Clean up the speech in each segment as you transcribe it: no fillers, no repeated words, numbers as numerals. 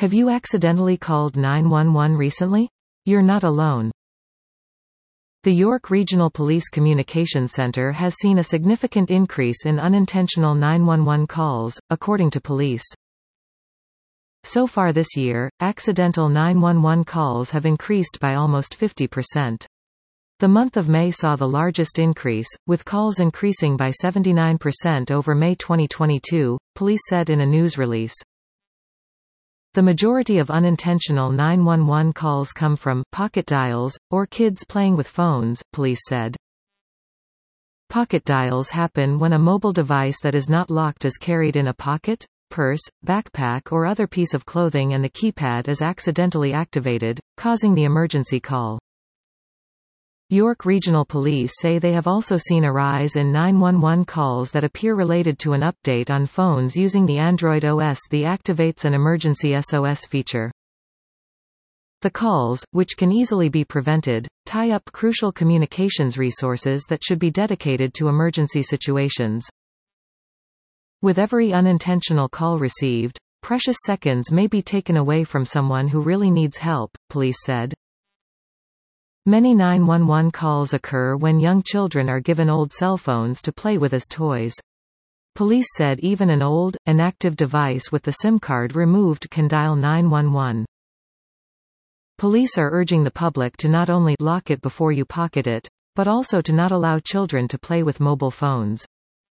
Have you accidentally called 911 recently? You're not alone. The York Regional Police Communications Centre has seen a significant increase in unintentional 911 calls, according to police. So far this year, accidental 911 calls have increased by almost 50%. The month of May saw the largest increase, with calls increasing by 79% over May 2022, police said in a news release. The majority of unintentional 911 calls come from pocket dials, or kids playing with phones, police said. Pocket dials happen when a mobile device that is not locked is carried in a pocket, purse, backpack or other piece of clothing and the keypad is accidentally activated, causing the emergency call. York Regional Police say they have also seen a rise in 911 calls that appear related to an update on phones using the Android OS that activates an emergency SOS feature. The calls, which can easily be prevented, tie up crucial communications resources that should be dedicated to emergency situations. With every unintentional call received, precious seconds may be taken away from someone who really needs help, police said. Many 911 calls occur when young children are given old cell phones to play with as toys. Police said even an old, inactive device with the SIM card removed can dial 911. Police are urging the public to not only lock it before you pocket it, but also to not allow children to play with mobile phones.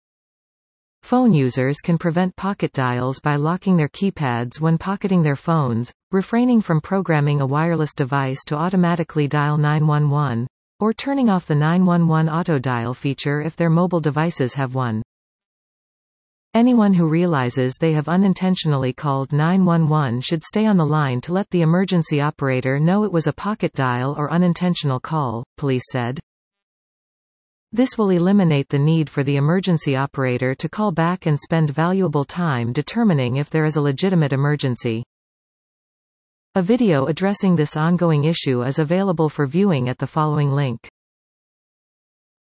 Phone users can prevent pocket dials by locking their keypads when pocketing their phones, refraining from programming a wireless device to automatically dial 911, or turning off the 911 auto dial feature if their mobile devices have one. Anyone who realizes they have unintentionally called 911 should stay on the line to let the emergency operator know it was a pocket dial or unintentional call, police said. This will eliminate the need for the emergency operator to call back and spend valuable time determining if there is a legitimate emergency. A video addressing this ongoing issue is available for viewing at the following link.